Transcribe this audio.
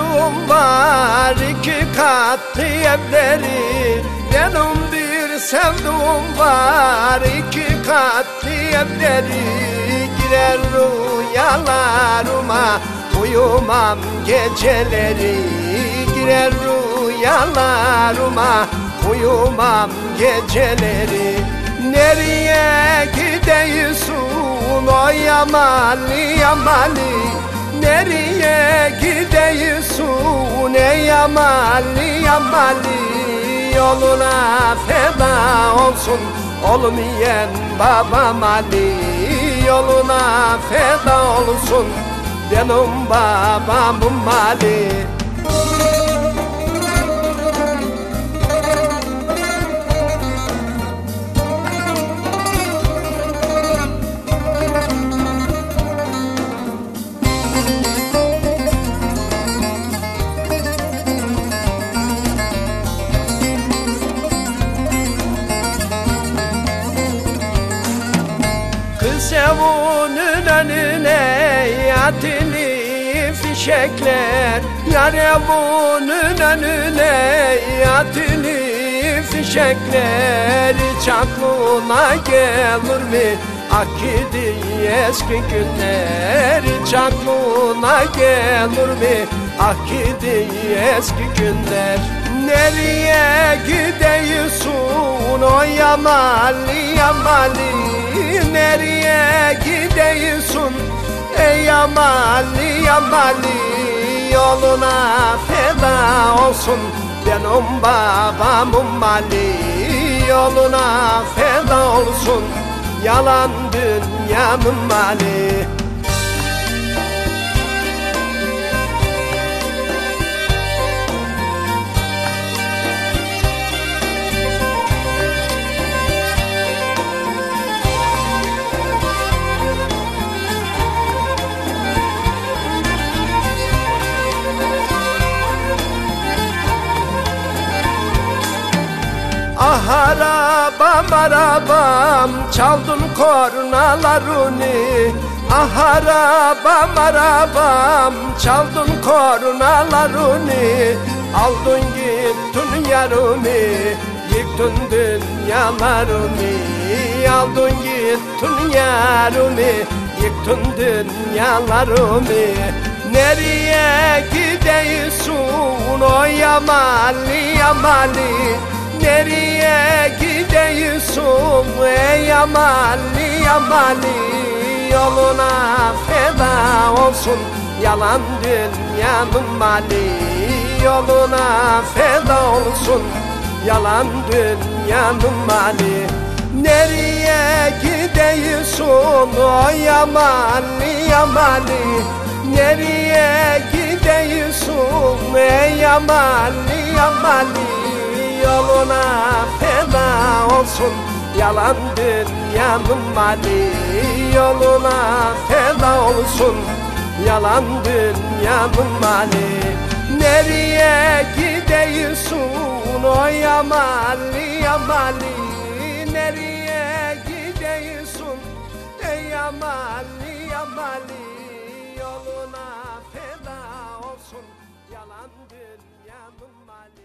sevduğum var, iki katlı evleri. Benim bir sevduğum var, iki katlı evleri. Girer rüyalarıma, uyumam geceleri. Girer rüyalarıma, uyumam geceleri. Nereye gidiyorsun o yamalı yamalı? Nereye gidiyorsun ey yamalı yamalı? Yoluna feda olsun olmayan babam Ali. Yoluna feda olsun benim babamın Ali. Kız evinin önüne yatılı fişekler. Yar evinin önüne yatılı fişekler. Hiç aklına gelir mi akidi eski günler? Hiç aklına gelir mi akidi eski günler? Nereye gidiyorsun o yamalı yamalı? Nereye gidiyorsun ey yamalı yamalı? Yoluna feda olsun benim babamın mali. Yoluna feda olsun yalan dünyanın mali. Ah arabam arabam çaldın kornalarını. Ah arabam arabam çaldın kornalarını. Aldın gittin yarımı, yıktın dünyalarımı. Aldın gittin yarımı, yıktın dünyalarımı. Nereye gidiyorsun o yamalı yamalı? Nereye gidiyorsun ey yamalı yamalı? Yoluna feda olsun yalan dünyanın mali. Yoluna feda olsun yalan dünyanın mali. Nereye gidiyorsun o yamalı yamalı? Nereye gidiyorsun ey yamalı yamalı? Yoluna feda olsun yalan dünyanın mali. Yoluna feda olsun yalan dünyanın mali. Nereye gidiyorsun o yamalı yamalı? Nereye gidiyorsun ey yamalı yamalı? Yoluna feda olsun yalan dünyanın mali.